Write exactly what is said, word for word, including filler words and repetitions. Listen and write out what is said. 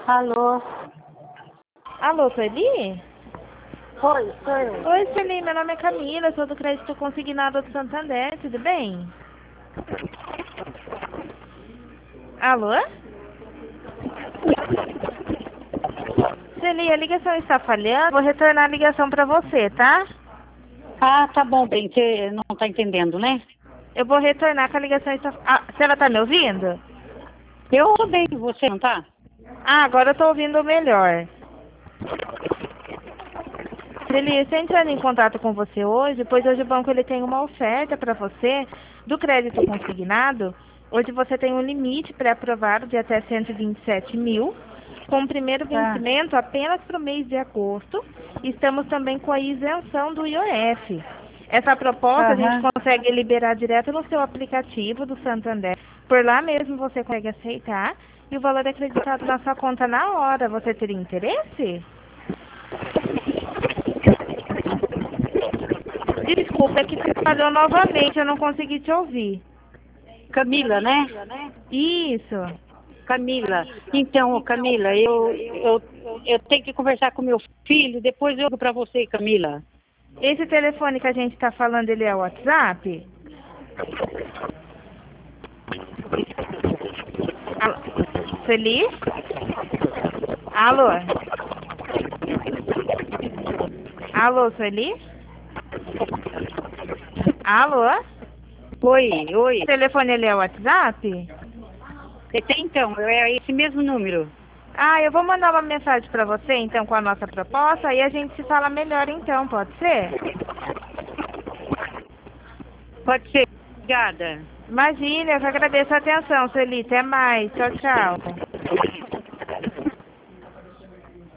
Alô? Alô, Sueli? Oi, sou eu. Oi, Sueli, meu nome é Camila, sou do Crédito Consignado do Santander, tudo bem? Alô? Sueli, a ligação está falhando, vou retornar a ligação para você, tá? Ah, tá bom, bem, você não tá entendendo, né? Eu vou retornar que a ligação está... Ah, você ela tá me ouvindo? Eu tô bem, você não tá? Ah, agora eu tô ouvindo melhor. Sueli, estou entrando em contato com você hoje, pois hoje o banco ele tem uma oferta para você do crédito consignado. Hoje você tem um limite pré-aprovado de até cento e vinte e sete mil, com o primeiro Tá. vencimento apenas para o mês de agosto. Estamos também com a isenção do I O F. Essa proposta a gente Aham. consegue liberar direto no seu aplicativo do Santander. Por lá mesmo você consegue aceitar e o valor é acreditado na sua conta na hora. Você teria interesse? Desculpa, é que falhou novamente, eu não consegui te ouvir. Camila, né? Isso. Camila. Então, ô, Camila, eu, eu, eu tenho que conversar com meu filho, depois eu ligo pra você, Camila. Esse telefone que a gente está falando, ele é o WhatsApp? Alô? Feliz? Alô? Alô, Feliz? Alô? Oi, oi. O telefone, ele é o WhatsApp? Você tem, então, é esse mesmo número. Ah, eu vou mandar uma mensagem para você, então, com a nossa proposta, e a gente se fala melhor, então, pode ser? Pode ser. Obrigada. Imagina, eu que agradeço a atenção, Sueli. Até mais. Tchau, tchau.